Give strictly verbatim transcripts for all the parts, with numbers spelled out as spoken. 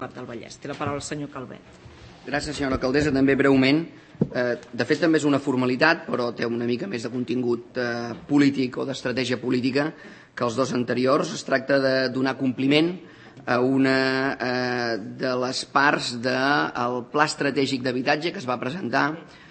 Cugat del Vallès. Té la paraula el senyor Calvet. Gràcies, senyora alcaldessa. També breument. De fet, també és una formalitat, però té una mica més de contingut polític o d'estratègia política que els dos anteriors. Es tracta de donar compliment a una de les parts del Pla Estratègic d'Habitatge que es va presentar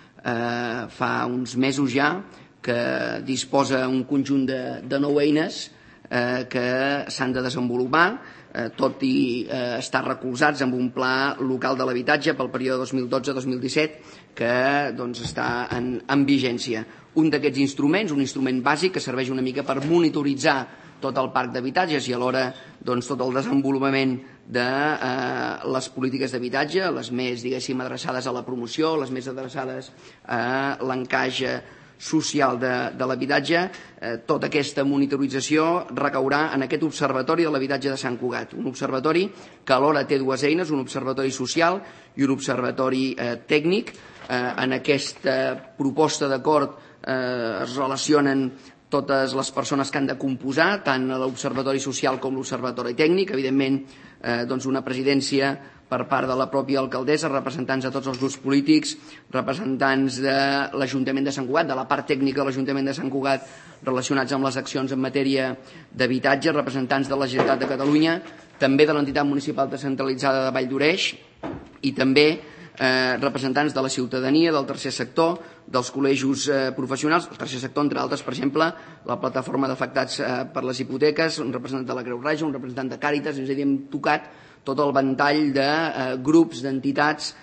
fa uns mesos ja, que disposa un conjunt de nou eines que s'han de desenvolupar, tot i estar recolzats amb un pla local de l'habitatge pel període dos mil dotze dos mil disset que està en vigència. Un d'aquests instruments, un instrument bàsic que serveix una mica per monitoritzar tot el parc d'habitatges i alhora tot el desenvolupament de les polítiques d'habitatge, les més, diguéssim, adreçades a la promoció, les més adreçades a l'encaix social de l'habitatge. Tota aquesta monitorització recaurà en aquest observatori de l'habitatge de Sant Cugat, un observatori que alhora té dues eines, un observatori social i un observatori tècnic. En aquesta proposta d'acord es relacionen totes les persones que han de composar, tant l'observatori social com l'observatori tècnic, evidentment una presidència per part de la pròpia alcaldessa, representants de tots els grups polítics, representants de l'Ajuntament de Sant Cugat, de la part tècnica de l'Ajuntament de Sant Cugat relacionats amb les accions en matèria d'habitatge, representants de la Generalitat de Catalunya, també de l'entitat municipal descentralitzada de Vall d'Oreix i també representants de la ciutadania, del tercer sector, dels col·legis professionals, el tercer sector, entre altres, per exemple, la plataforma d'afectats per les hipoteques, un representant de la Creu Roja, un representant de Càritas, és a dir, hem tocat tot el ventall de grups, d'entitats,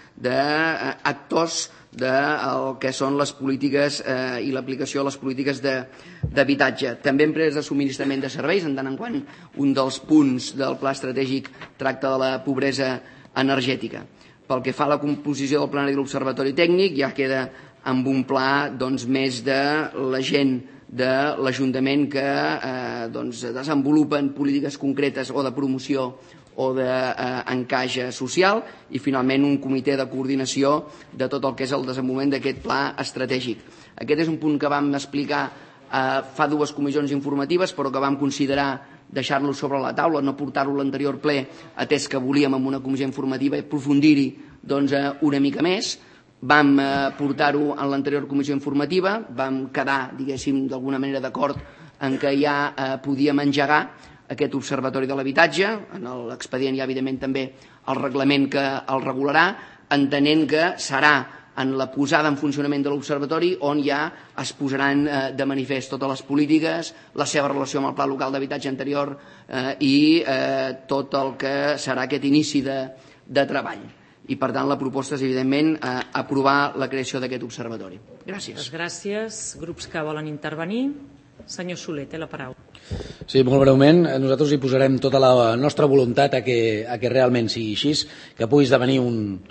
d'actors del que són les polítiques i l'aplicació de les polítiques d'habitatge. També empreses de subministrament de serveis, en tant en quant un dels punts del pla estratègic tracta de la pobresa energètica. Pel que fa a la composició del plenari de l'Observatori Tècnic, ja queda amb un pla més de la gent de l'Ajuntament que desenvolupen polítiques concretes o de promoció o d'encaix social i finalment un comitè de coordinació de tot el que és el desenvolupament d'aquest pla estratègic. Aquest és un punt que vam explicar fa dues comissions informatives però que vam considerar deixar-lo sobre la taula, no portar-lo a l'anterior ple, atès que volíem amb una comissió informativa aprofundir-hi una mica més. Vam portar-ho en l'anterior comissió informativa, vam quedar, diguéssim, d'alguna manera d'acord en què ja podíem engegar aquest observatori de l'habitatge. En l'expedient hi ha, evidentment, també el reglament que el regularà, entenent que serà en la posada en funcionament de l'observatori on ja es posaran de manifest totes les polítiques, la seva relació amb el pla local d'habitatge anterior i tot el que serà aquest inici de treball. I, per tant, la proposta és, evidentment, aprovar la creació d'aquest observatori. Gràcies. Gràcies. Grups que volen intervenir. Senyor Soler, té la paraula. Sí, molt breument. Nosaltres hi posarem tota la nostra voluntat a que realment sigui així, que pugui esdevenir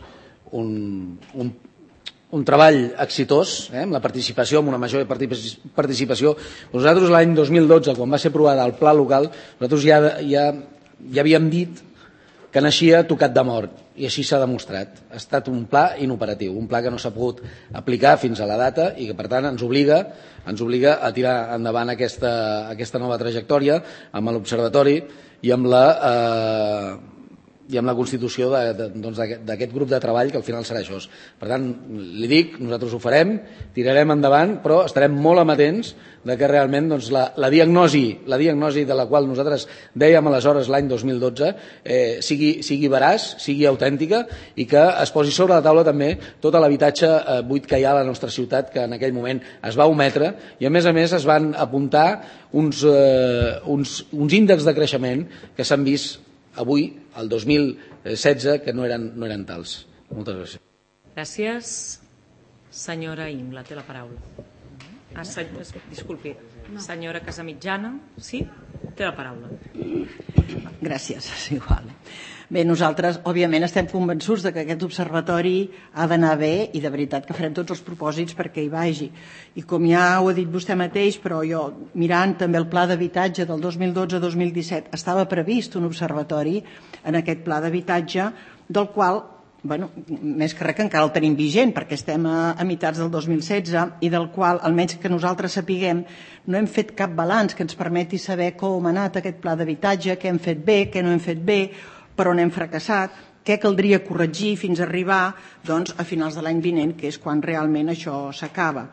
un un treball exitós, amb la participació, amb una major participació. Nosaltres l'any dos mil dotze, quan va ser aprovada el pla local, nosaltres ja havíem dit que naixia tocat de mort, i així s'ha demostrat. Ha estat un pla inoperatiu, un pla que no s'ha pogut aplicar fins a la data i que, per tant, ens obliga ens obliga a tirar endavant aquesta nova trajectòria amb l'observatori i amb la i amb la constitució d'aquest grup de treball, que al final serà això. Per tant, li dic, nosaltres ho farem, tirarem endavant, però estarem molt amatents que realment la diagnosi de la qual nosaltres dèiem aleshores l'any dos mil dotze sigui veraç, sigui autèntica i que es posi sobre la taula també tot l'habitatge buit que hi ha a la nostra ciutat, que en aquell moment es va ometre, i a més a més es van apuntar uns índexs de creixement que s'han vist avui, el dos mil setze, que no eren tals. Moltes gràcies. Gràcies. Senyora Ingla, té la paraula. Disculpi. Senyora Casamitjana, sí? Té la paraula. Gràcies, és igual. Bé, nosaltres, òbviament, estem convençuts que aquest observatori ha d'anar bé i de veritat que farem tots els propòsits perquè hi vagi. I com ja ho ha dit vostè mateix, però jo, mirant també el pla d'habitatge del dos mil dotze dos mil disset, estava previst un observatori en aquest pla d'habitatge, del qual, bueno, més que res que encara el tenim vigent, perquè estem a, a mitats del dos mil setze, i del qual, almenys que nosaltres sapiguem, no hem fet cap balanç que ens permeti saber com ha anat aquest pla d'habitatge, què hem fet bé, què no hem fet bé, per on hem fracassat. què caldria corregir fins a arribar doncs, a finals de l'any vinent, que és quan realment això s'acaba.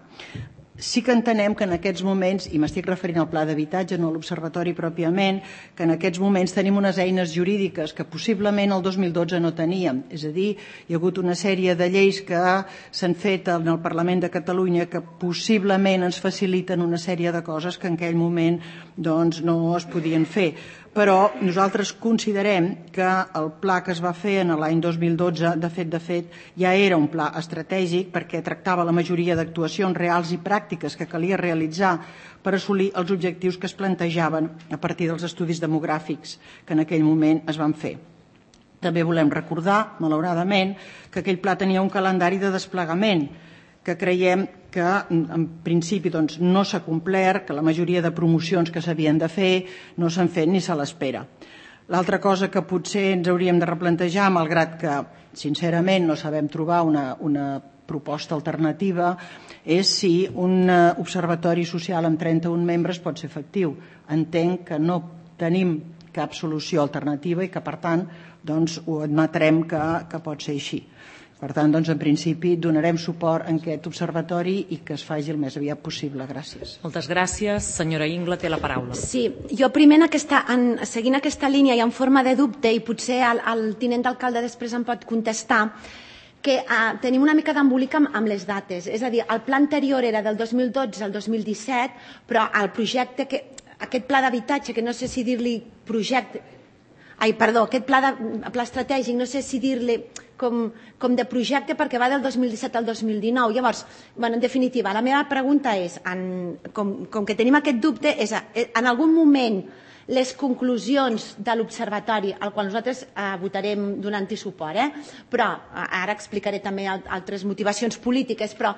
Sí que entenem que en aquests moments, i m'estic referint al pla d'habitatge, no a l'observatori pròpiament, que en aquests moments tenim unes eines jurídiques que possiblement el dos mil dotze no teníem. És a dir, hi ha hagut una sèrie de lleis que s'han fet en el Parlament de Catalunya que possiblement ens faciliten una sèrie de coses que en aquell moment doncs, no es podien fer. Però nosaltres considerem que el pla que es va fer en l'any dos mil dotze, de fet, de fet, ja era un pla estratègic perquè tractava la majoria d'actuacions reals i pràctiques que calia realitzar per assolir els objectius que es plantejaven a partir dels estudis demogràfics que en aquell moment es van fer. També volem recordar, malauradament, que aquell pla tenia un calendari de desplegament que creiem que en principi doncs, no s'ha complert, que la majoria de promocions que s'havien de fer no s'han fet ni se l'espera. L'altra cosa que potser ens hauríem de replantejar, malgrat que sincerament no sabem trobar una, una proposta alternativa, és si un observatori social amb trenta-un membres pot ser efectiu. Entenc que no tenim cap solució alternativa i que per tant doncs, ho admetrem que, que pot ser així. Per tant, doncs, en principi, donarem suport a aquest observatori i que es faci el més aviat possible. Gràcies. Moltes gràcies. Senyora Ingla, té la paraula. Sí, jo primer, en aquesta, en, seguint aquesta línia i en forma de dubte, i potser el, el tinent d'alcalde després em pot contestar, que uh, tenim una mica d'embolic amb, amb les dates. És a dir, el pla anterior era del dos mil dotze al dos mil disset, però el projecte, que, aquest pla d'habitatge, que no sé si dir-li projecte... Ai, perdó, aquest pla, de, pla estratègic, no sé si dir-li com, com de projecte perquè va del dos mil disset al dos mil dinou. Llavors, bueno, en definitiva, la meva pregunta és, en, com, com que tenim aquest dubte, és en algun moment les conclusions de l'observatori, al qual nosaltres eh, votarem donant-hi suport, eh? però ara explicaré també altres motivacions polítiques, però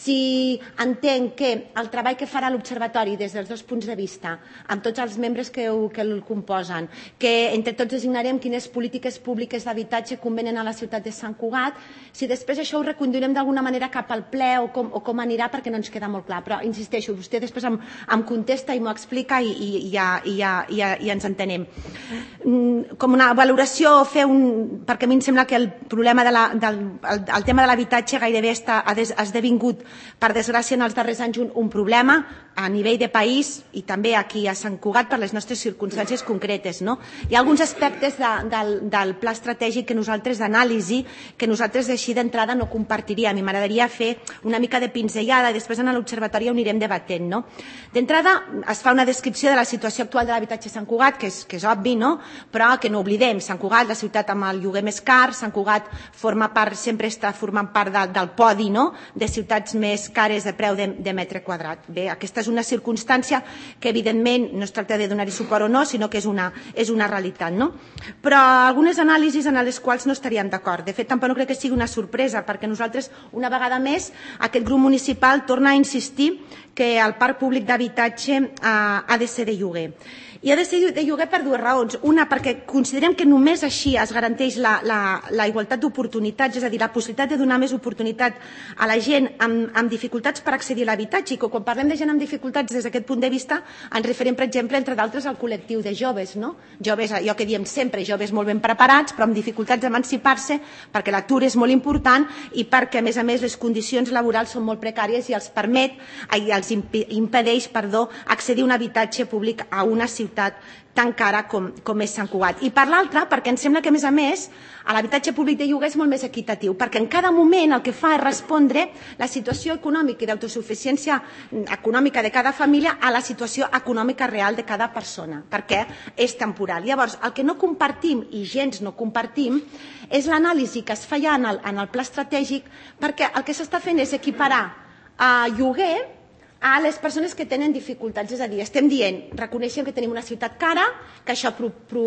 si entenc que el treball que farà l'observatori des dels dos punts de vista, amb tots els membres que, ho, que el composen, que entre tots designarem quines polítiques públiques d'habitatge convenen a la ciutat de Sant Cugat, si després això ho reconduirem d'alguna manera cap al ple o com, o com anirà, perquè no ens queda molt clar. Però, insisteixo, vostè després em, em contesta i m'ho explica i, i, i ja... I ja i ja, ja ens entenem. Com una valoració, fer un, perquè a mi em sembla que el problema de la, del el, el tema de l'habitatge gairebé està, ha esdevingut, per desgràcia, en els darrers anys un, un problema a nivell de país i també aquí a Sant Cugat per les nostres circumstàncies concretes. No? Hi ha alguns aspectes de, del, del pla estratègic que nosaltres d'anàlisi, que nosaltres així d'entrada no compartiríem i m'agradaria fer una mica de pinzellada i després en l'observatori ho anirem debatent. No? D'entrada es fa una descripció de la situació actual de l'habitatge a Sant Cugat, que és, que és obvi, no? Però que no oblidem, Sant Cugat, la ciutat amb el lloguer més car, Sant Cugat forma part, sempre està formant part de, del podi, no? De ciutats més cares de preu de, de metre quadrat. Bé, aquesta és una circumstància que evidentment no es tracta de donar-hi suport o no, sinó que és una, és una realitat. No? Però algunes anàlisis en les quals no estaríem d'acord. De fet, tampoc no crec que sigui una sorpresa, perquè nosaltres, una vegada més, aquest grup municipal torna a insistir que el parc públic d'habitatge eh, ha de ser de lloguer. I ha de ser de lloguer per dues raons. Una, perquè considerem que només així es garanteix la, la, la igualtat d'oportunitats, és a dir, la possibilitat de donar més oportunitat a la gent amb, amb dificultats per accedir a l'habitatge. I quan parlem de gent amb dificultats des d'aquest punt de vista, ens referim, per exemple, entre d'altres, al col·lectiu de joves. No? Joves, allò que diem sempre, joves molt ben preparats, però amb dificultats d'emancipar-se, perquè l'atur és molt important i perquè, a més a més, les condicions laborals són molt precàries i els permet, i els impedeix, perdó, accedir a un habitatge públic a una ciutat tan cara com, com és Sant Cugat. I per l'altra, perquè em sembla que, a més a més, l'habitatge públic de lloguer és molt més equitatiu, perquè en cada moment el que fa és respondre la situació econòmica i d'autosuficiència econòmica de cada família a la situació econòmica real de cada persona, perquè és temporal. Llavors, el que no compartim, i gens no compartim, és l'anàlisi que es fa ja en el, en el pla estratègic, perquè el que s'està fent és equiparar a lloguer a les persones que tenen dificultats. És a dir, estem dient, reconeixem que tenim una ciutat cara, que això pro, pro,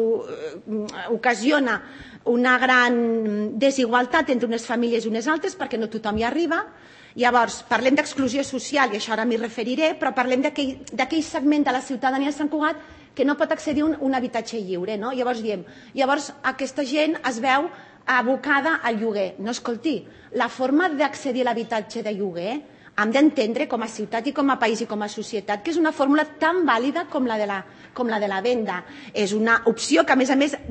ocasiona una gran desigualtat entre unes famílies i unes altres perquè no tothom hi arriba. Llavors, parlem d'exclusió social, i això ara m'hi referiré, però parlem d'aquell segment de la ciutadania de Sant Cugat que no pot accedir a un, un habitatge lliure. No? Llavors diem, llavors aquesta gent es veu abocada al lloguer. No, escolti, la forma d'accedir a l'habitatge de lloguer hem d'entendre com a ciutat i com a país i com a societat que és una fórmula tan vàlida com la de la, com la de la venda. És una opció que, a més a més,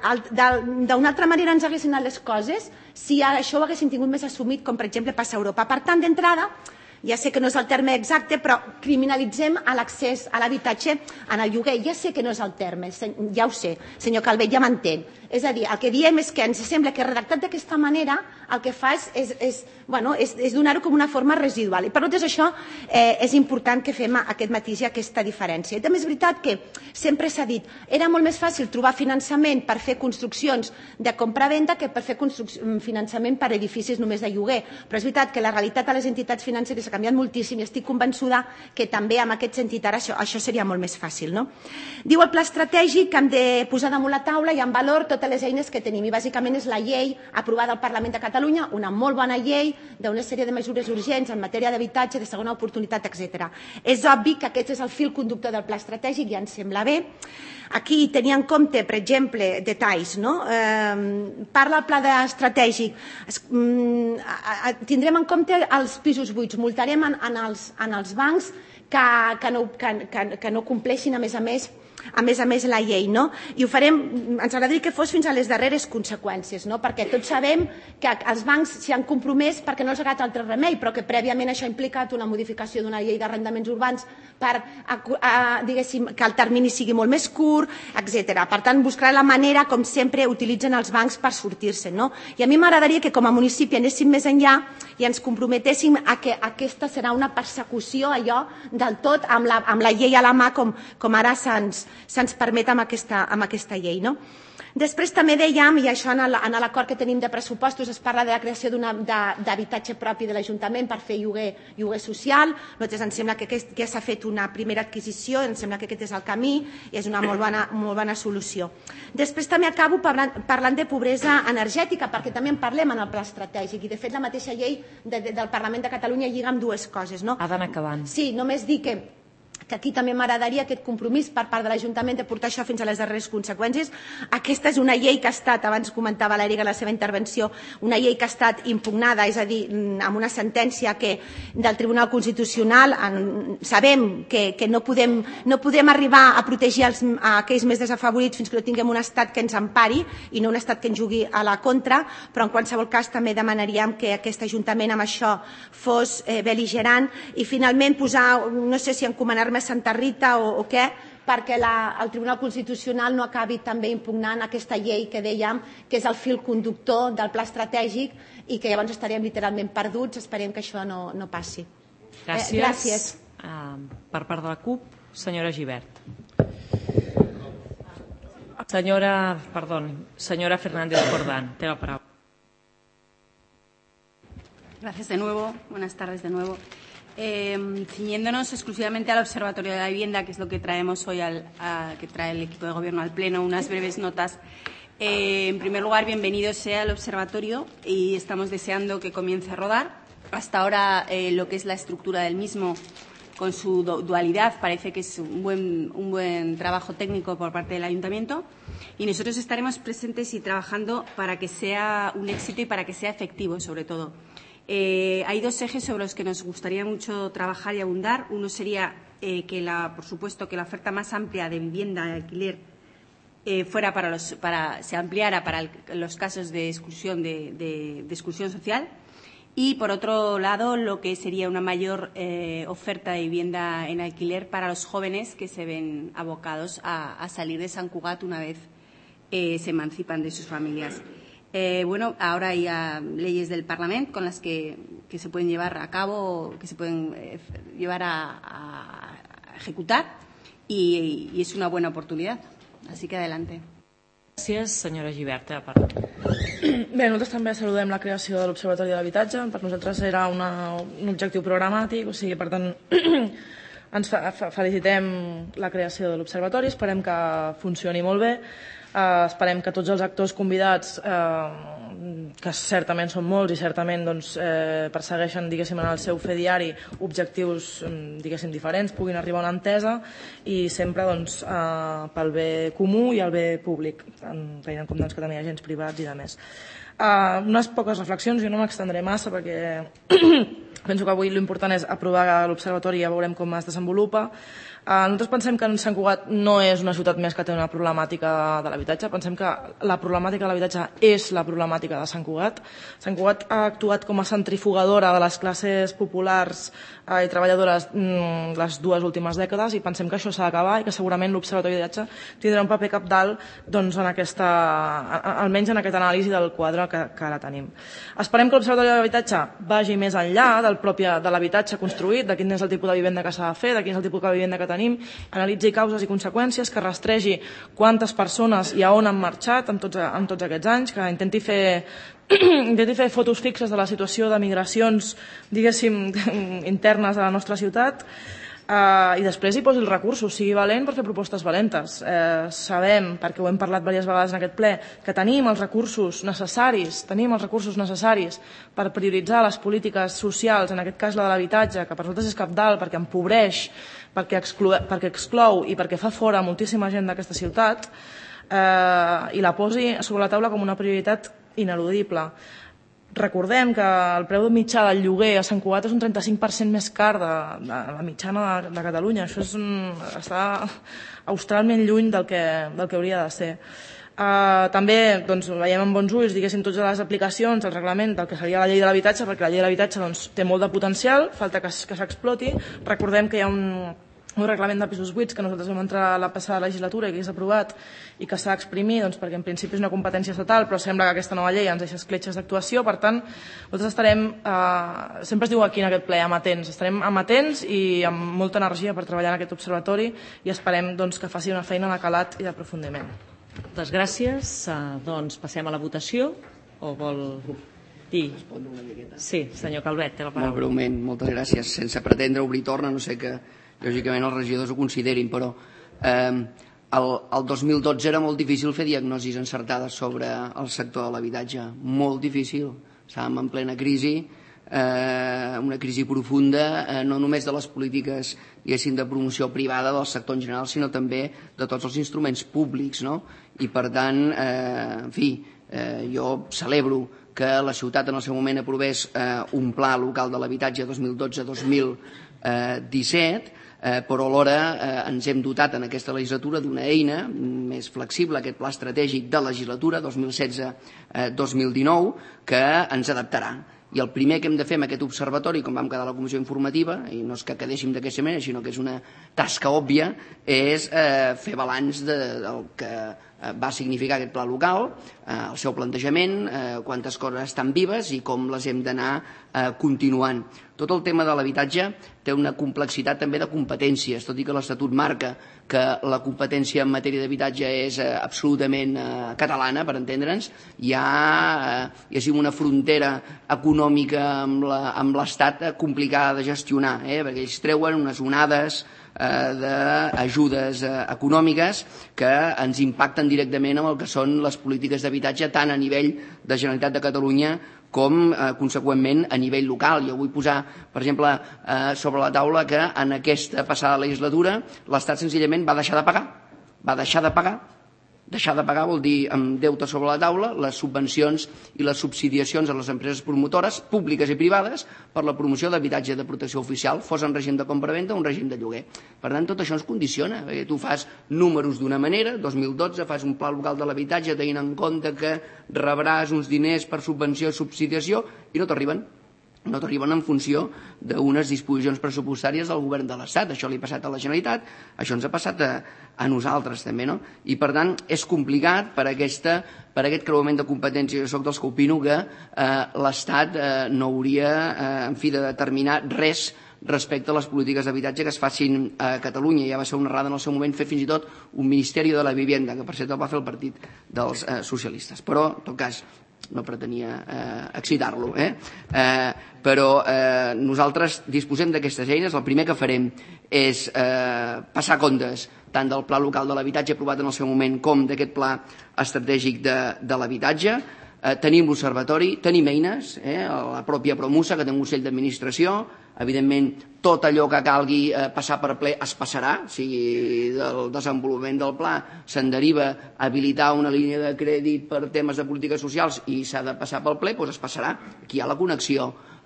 d'una altra manera ens haguessin anat les coses si això ho haguessin tingut més assumit, com per exemple passa a Europa. Per tant, d'entrada, ja sé que no és el terme exacte, però criminalitzem l'accés a l'habitatge en el lloguer. Ja sé que no és el terme, ja ho sé, senyor Calvet, ja m'entén. És a dir, el que diem és que ens sembla que redactat d'aquesta manera el que fa és, és, és, bueno, és, és donar-ho com una forma residual. I per tot això eh, és important que fem aquest matís i aquesta diferència. I també és veritat que sempre s'ha dit era molt més fàcil trobar finançament per fer construccions de compra-venda que per fer finançament per edificis només de lloguer. Però és veritat que la realitat a les entitats financeres ha canviat moltíssim i estic convençuda que també en aquest sentit ara això, això seria molt més fàcil. No? Diu el pla estratègic que hem de posar damunt la taula i en valor totes les eines que tenim i bàsicament és la llei aprovada al Parlament de Catalunya, una molt bona llei d'una sèrie de mesures urgents en matèria d'habitatge, de segona oportunitat, etcètera. És obvi que aquest és el fil conductor del pla estratègic i ens sembla bé. Aquí tenia en compte, per exemple, detalls. No? Eh, parla el pla estratègic. Tindrem en compte els pisos buits, multarem en, en, els, en els bancs que, que, no, que, que, que no compleixin, a més a més, a més a més la llei, no? I ho farem, ens agradaria que fos fins a les darreres conseqüències, no? Perquè tots sabem que els bancs s'hi han compromès perquè no els ha agradat altre remei, però que prèviament això ha implicat una modificació d'una llei d'arrendaments urbans per, a, a, diguéssim, que el termini sigui molt més curt, etcètera. Per tant, buscar la manera, com sempre, utilitzen els bancs per sortir-se, no? I a mi m'agradaria que com a municipi anéssim més enllà i ens comprometéssim a que aquesta serà una persecució allò del tot amb la, amb la llei a la mà com, com ara se'ns se'ns permet amb aquesta, amb aquesta llei. No? Després també dèiem, i això en l'acord que tenim de pressupostos es parla de la creació d'habitatge propi de l'Ajuntament per fer lloguer, lloguer social. Nosaltres ens sembla que aquest, ja s'ha fet una primera adquisició, ens sembla que aquest és el camí i és una molt bona, molt bona solució. Després també acabo parlant, parlant de pobresa energètica, perquè també en parlem en el pla estratègic i de fet la mateixa llei de, de, del Parlament de Catalunya lliga amb dues coses. No? Ha d'anar acabant. Sí, només dir que que aquí també m'agradaria aquest compromís per part de l'Ajuntament de portar això fins a les darreres conseqüències. Aquesta és una llei que ha estat, abans comentava l'Èrica en la seva intervenció, una llei que ha estat impugnada, és a dir, amb una sentència que del Tribunal Constitucional en, sabem que, que no, podem, no podem arribar a protegir els, a aquells més desafavorits fins que no tinguem un estat que ens empari i no un estat que ens jugui a la contra, però en qualsevol cas també demanaríem que aquest Ajuntament amb això fos eh, bel·ligerant i finalment posar, no sé si encomanar-me a Santa Rita o, o què, perquè la, el Tribunal Constitucional no acabi també impugnant aquesta llei que dèiem que és el fil conductor del pla estratègic i que llavors estaríem literalment perduts. Esperem que això no, no passi. Gràcies. Eh, gràcies. Uh, per part de la CUP, senyora Gibert. Senyora, perdó, senyora Fernández Jordán, té la paraula. Gracias de nuevo. Buenas tardes de nuevo. Eh, ciñéndonos exclusivamente al Observatorio de la Vivienda, que es lo que traemos hoy, al, a, que trae el equipo de Gobierno al Pleno, unas breves notas. Eh, en primer lugar, bienvenido sea el Observatorio y estamos deseando que comience a rodar. Hasta ahora, eh, lo que es la estructura del mismo, con su dualidad, parece que es un buen, un buen trabajo técnico por parte del Ayuntamiento. Y nosotros estaremos presentes y trabajando para que sea un éxito y para que sea efectivo, sobre todo. Eh, hay dos ejes sobre los que nos gustaría mucho trabajar y abundar. Uno sería eh, que, la, por supuesto, que la oferta más amplia de vivienda de alquiler eh, fuera para los, para, se ampliara para el, los casos de exclusión, de, de, de exclusión social. Y, por otro lado, lo que sería una mayor eh, oferta de vivienda en alquiler para los jóvenes que se ven abocados a, a salir de San Cugat una vez eh, se emancipan de sus familias. Eh, bueno, ahora hay uh, leyes del Parlamento con las que, que se pueden llevar a cabo, que se pueden eh, llevar a, a, a ejecutar y, y es una buena oportunidad. Así que adelante. Gràcies, senyora Gibert. Bé, nosaltres també saludem la creació de l'Observatori de l'Habitatge. Per nosaltres era una, un objectiu programàtic, o sigui, per tant, ens fa, fa, felicitem la creació de l'Observatori, esperem que funcioni molt bé. Uh, esperem que tots els actors convidats, uh, que certament són molts i certament doncs, eh, persegueixen, diguéssim, en el seu fer diari objectius, diguéssim, diferents, puguin arribar a una entesa i sempre doncs, uh, pel bé comú i el bé públic, tenint en compte doncs, que també hi ha agents privats i de més. Uh, unes poques reflexions, jo no m'extendré massa perquè penso que avui l'important és aprovar l'observatori i ja veurem com es desenvolupa. Nosaltres pensem que Sant Cugat no és una ciutat més que té una problemàtica de l'habitatge, pensem que la problemàtica de l'habitatge és la problemàtica de Sant Cugat. Sant Cugat ha actuat com a centrifugadora de les classes populars i treballadores les dues últimes dècades i pensem que això s'ha d'acabar i que segurament l'Observatori d'Habitatge tindrà un paper cabdalt doncs, en aquesta, almenys en aquest anàlisi del quadre que, que ara tenim. Esperem que l'Observatori d'Habitatge vagi més enllà del propi, de l'habitatge construït, de quin és el tipus de vivenda que s'ha de fer, de quin és el tipus de vivenda que tenim, analitzi causes i conseqüències, que rastregi quantes persones i a on han marxat en tots, en tots aquests anys, que intenti fer intenti fer fotos fixes de la situació de migracions, diguéssim, internes a la nostra ciutat, Uh, i després hi posi els recursos, sigui valent per fer propostes valentes. Uh, sabem, perquè ho hem parlat diverses vegades en aquest ple, que tenim els recursos necessaris, tenim els recursos necessaris per prioritzar les polítiques socials, en aquest cas la de l'habitatge, que per nosaltres és cabdal perquè empobreix, perquè exclou, perquè exclou i perquè fa fora moltíssima gent d'aquesta ciutat, uh, i la posi sobre la taula com una prioritat ineludible. Recordem que el preu mitjà del lloguer a Sant Cugat és un trenta-cinc per cent més car de, de la mitjana de, de Catalunya. Això és un, està australment lluny del que, del que hauria de ser. Uh, també doncs, veiem amb bons ulls diguéssim, totes les aplicacions del reglament del que seria la llei de l'habitatge, perquè la llei de l'habitatge doncs, té molt de potencial, falta que, que s'exploti. Recordem que hi ha un, un reglament de pisos buits que nosaltres vam entrar a la passada legislatura i que és aprovat i que s'ha d'exprimir doncs, perquè en principi és una competència estatal, però sembla que aquesta nova llei ens deixa escletxes d'actuació. Per tant, nosaltres estarem, eh, sempre es diu aquí en aquest ple, amatents, estarem amatents i amb molta energia per treballar en aquest observatori i esperem doncs, que faci una feina de calat i d'aprofundiment. Moltes gràcies. Uh, doncs passem a la votació. O vol dir? Sí, senyor Calvet, té la paraula. Molt breument, moltes gràcies. Sense pretendre obrir torna, no sé que lògicament els regidors ho considerin, però eh, el, el dos mil dotze era molt difícil fer diagnosis encertades sobre el sector de l'habitatge. Molt difícil. Estàvem en plena crisi, eh, una crisi profunda, eh, no només de les polítiques de promoció privada del sector en general, sinó també de tots els instruments públics, no? I per tant, eh, en fi, eh, jo celebro que la ciutat en el seu moment aprovés eh, un pla local de l'habitatge dos mil dotze dos mil disset, Eh, però alhora eh, ens hem dotat en aquesta legislatura d'una eina més flexible, aquest pla estratègic de legislatura dos mil setze dos mil dinou, que ens adaptarà. I el primer que hem de fer amb aquest observatori, com vam quedar a la comissió informativa, i no és que quedéssim d'aquesta manera, sinó que és una tasca òbvia, és eh, fer balanç de, del que va significar aquest pla local, eh, el seu plantejament, eh, quantes coses estan vives i com les hem d'anar eh, continuant. Tot el tema de l'habitatge té una complexitat també de competències, tot i que l'Estatut marca que la competència en matèria d'habitatge és eh, absolutament eh, catalana, per entendre'ns. Hi ha eh, una frontera econòmica amb l'Estat complicada de gestionar, eh, perquè ells treuen unes onades d'ajudes econòmiques que ens impacten directament amb el que són les polítiques d'habitatge tant a nivell de Generalitat de Catalunya com, eh, conseqüentment, a nivell local. Jo vull posar, per exemple, eh, sobre la taula que en aquesta passada legislatura l'Estat senzillament va deixar de pagar. Va deixar de pagar. Deixar de pagar vol dir amb deute sobre la taula les subvencions i les subsidiacions a les empreses promotores públiques i privades per la promoció d'habitatge de protecció oficial, fos en règim de compra-venda o en règim de lloguer. Per tant, tot això ens condiciona, perquè tu fas números d'una manera, dos mil dotze fas un pla local de l'habitatge tenint en compte que rebràs uns diners per subvenció i subsidiació i no t'arriben. no t'arriben en funció d'unes disposicions pressupostàries del govern de l'Estat. Això li ha passat a la Generalitat, això ens ha passat a, a nosaltres també, no? I per tant és complicat per, aquesta, per aquest creuament de competències. Jo soc dels que opino que eh, l'Estat eh, no hauria eh, en fi, de determinar res respecte a les polítiques d'habitatge que es facin a Catalunya. Ja va ser una errada en el seu moment fer fins i tot un Ministeri de la Vivienda, que per cert el va fer el partit dels eh, socialistes. Però, en tot cas, no pretenia eh, excitar-lo, eh? Eh, però eh, nosaltres disposem d'aquestes eines. El primer que farem és eh, passar comptes tant del pla local de l'habitatge aprovat en el seu moment com d'aquest pla estratègic de, de l'habitatge. Eh, tenim l'observatori, tenim eines, eh, la pròpia Promusa, que té un Consell d'Administració. Evidentment, tot allò que calgui eh, passar per ple es passarà. O sigui, del desenvolupament del pla se'n deriva habilitar una línia de crèdit per temes de polítiques socials i s'ha de passar pel ple, doncs es passarà. Aquí hi ha la connexió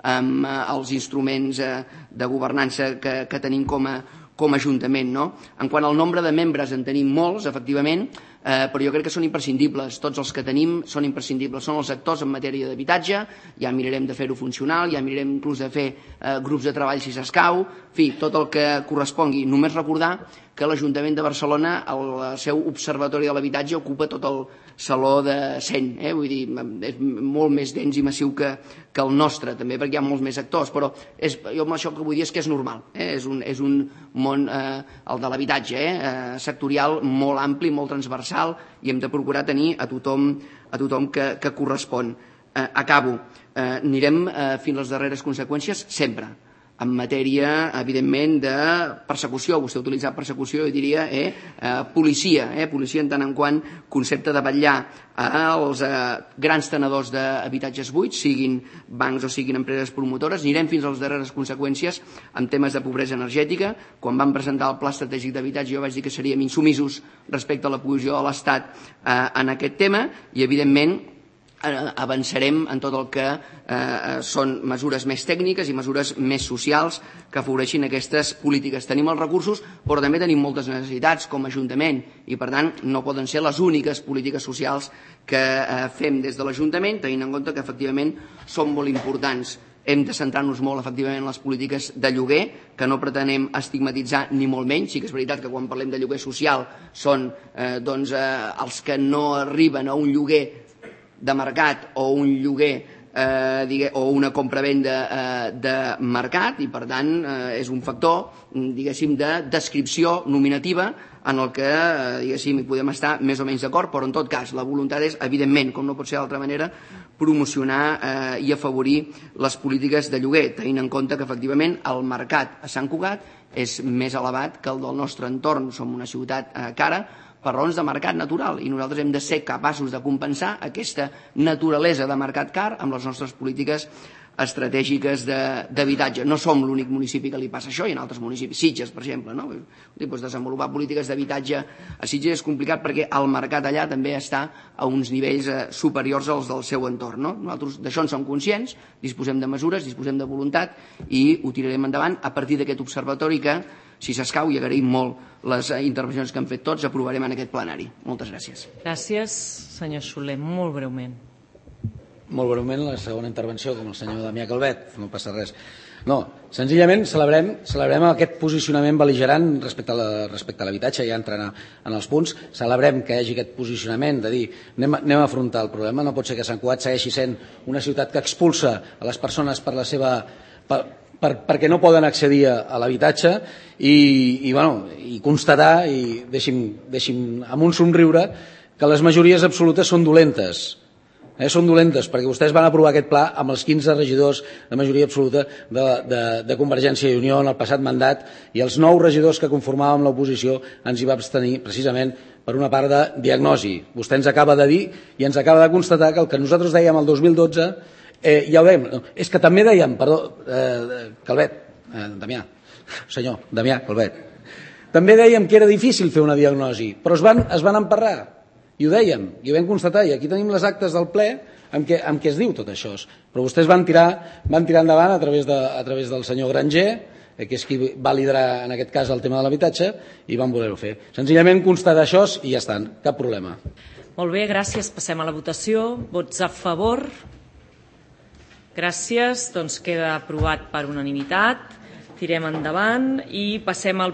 amb els instruments de governança que, que tenim com a, com a Ajuntament. No? En quant al nombre de membres en tenim molts, efectivament, eh, però jo crec que són imprescindibles. Tots els que tenim són imprescindibles. Són els actors en matèria d'habitatge, ja mirarem de fer-ho funcional, ja mirarem inclús de fer eh, grups de treball si s'escau, en fi, tot el que correspongui. Només recordar que l'Ajuntament de Barcelona, el seu observatori de l'habitatge, ocupa tot el saló de cent, eh? Vull dir, és molt més dens i massiu que, que el nostre, també, perquè hi ha molts més actors, però és, jo amb això que vull dir és que és normal, eh? és, un, és un món, eh, el de l'habitatge, eh? Eh, sectorial molt ampli, molt transversal, i hem de procurar tenir a tothom, a tothom que, que correspon. Eh, acabo. Eh, anirem eh, fins a les darreres conseqüències sempre, en matèria, evidentment, de persecució. Vostè ha utilitzat persecució, jo diria, eh, eh, policia, eh, policia en tant en quant concepte de vetllar als eh, grans tenedors d'habitatges buits, siguin bancs o siguin empreses promotores. Anirem fins a les darreres conseqüències en temes de pobresa energètica. Quan vam presentar el Pla Estratègic d'Habitatge jo vaig dir que seríem insumisos respecte a la posició de l'Estat eh, en aquest tema i, evidentment, avançarem en tot el que eh, són mesures més tècniques i mesures més socials que afavoreixin aquestes polítiques. Tenim els recursos, però també tenim moltes necessitats com a Ajuntament i, per tant, no poden ser les úniques polítiques socials que eh, fem des de l'Ajuntament, tenint en compte que, efectivament, són molt importants. Hem de centrar-nos molt, efectivament, en les polítiques de lloguer, que no pretenem estigmatitzar ni molt menys. Sí que és veritat que quan parlem de lloguer social són eh, doncs, eh, els que no arriben a un lloguer de mercat o un lloguer eh, digue, o una compra-venda eh, de mercat i, per tant, eh, és un factor, diguéssim, de descripció nominativa en el que, eh, diguéssim, hi podem estar més o menys d'acord, però en tot cas la voluntat és, evidentment, com no pot ser d'altra manera, promocionar eh, i afavorir les polítiques de lloguer, tenint en compte que, efectivament, el mercat a Sant Cugat és més elevat que el del nostre entorn. Som una ciutat eh, cara, per raons de mercat natural, i nosaltres hem de ser capaços de compensar aquesta naturalesa de mercat car amb les nostres polítiques estratègiques d'habitatge. No som l'únic municipi que li passa això, i en altres municipis, Sitges, per exemple, no? Doncs desenvolupar polítiques d'habitatge a Sitges és complicat perquè el mercat allà també està a uns nivells eh, superiors als del seu entorn. No? Nosaltres d'això en som conscients, disposem de mesures, disposem de voluntat i ho tirarem endavant a partir d'aquest observatori que, si s'escau, i agraïm molt les intervencions que han fet tots, aprovarem en aquest plenari. Moltes gràcies. Gràcies, senyor Soler. Molt breument. Molt breument, la segona intervenció, com el senyor Damià Calvet, no passa res. No, senzillament celebrem, celebrem aquest posicionament bel·ligerant respecte a l'habitatge, ja entrant en els punts. Celebrem que hi hagi aquest posicionament de dir anem, anem a afrontar el problema. No pot ser que Sant Cugat segueixi sent una ciutat que expulsa a les persones per la seva... Per, per, perquè no poden accedir a l'habitatge i, i, bueno, i constatar, i deixi'm, deixi'm amb un somriure, que les majories absolutes són dolentes. Eh, són dolentes, perquè vostès van aprovar aquest pla amb els quinze regidors de majoria absoluta de, de, de Convergència i Unió en el passat mandat, i els nou regidors que conformàvem l'oposició ens hi va abstenir precisament per una part de diagnosi. Vostè ens acaba de dir i ens acaba de constatar que el que nosaltres dèiem el dos mil dotze eh, ja ho dèiem, no, és que també dèiem, perdó, eh, Calvet, eh, Damià, senyor, Damià Calvet, també dèiem que era difícil fer una diagnosi, però es van, es van emparrar. I ho dèiem, i ho vam constatar, i aquí tenim les actes del ple amb què, amb què es diu tot això. Però vostès van tirar, van tirar endavant a través, de, a través del senyor Granger, eh, que és qui va liderar en aquest cas el tema de l'habitatge, i van voler-ho fer. Senzillament constatar això i ja estan, cap problema. Molt bé, gràcies. Passem a la votació. Vots a favor? Gràcies. Doncs queda aprovat per unanimitat. Tirem endavant i passem al